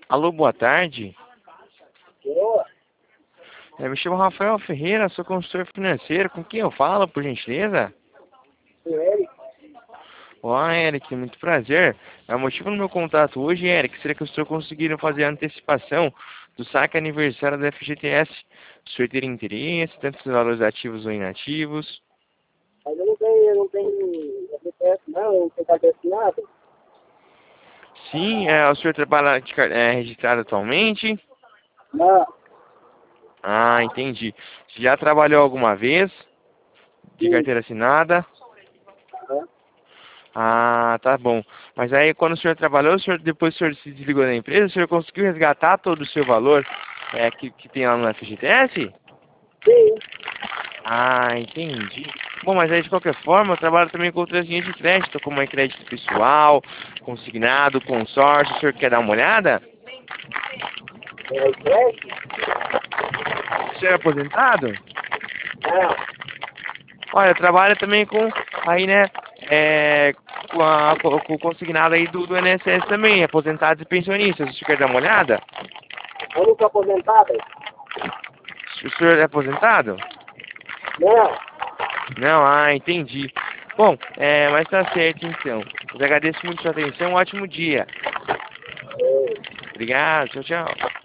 Alô, boa tarde. Boa. Me chamo Rafael Ferreira, sou consultor financeiro. Com quem eu falo, por gentileza? Sou Eric. Olá, Eric, muito prazer. O motivo do meu contato hoje, Eric, seria que o senhor conseguiram fazer a antecipação do saque aniversário da FGTS. O senhor teria interesse, tanto nos valores ativos ou inativos? Mas eu não tenho FGTS não, eu não tenho carteira assinada. Sim, o senhor trabalha registrado atualmente? Não. Ah, entendi. Já trabalhou alguma vez de Sim. carteira assinada? Aham. Ah, tá bom. Mas aí, quando o senhor trabalhou, depois o senhor se desligou da empresa, o senhor conseguiu resgatar todo o seu valor que tem lá no FGTS? Sim. Ah, entendi. Bom, mas aí, de qualquer forma, eu trabalho também com outras linhas de crédito, como é crédito pessoal, consignado, consórcio. O senhor quer dar uma olhada? É crédito? O senhor é aposentado? Não. Olha, eu trabalho também com, aí, né, com o consignado aí do INSS também, aposentados e pensionistas. O senhor quer dar uma olhada? Eu não sou aposentado? O senhor é aposentado? Não. Não, ah, entendi. Bom, mas tá certo então. Eu agradeço muito a sua atenção, um ótimo dia. É. Obrigado, tchau, tchau.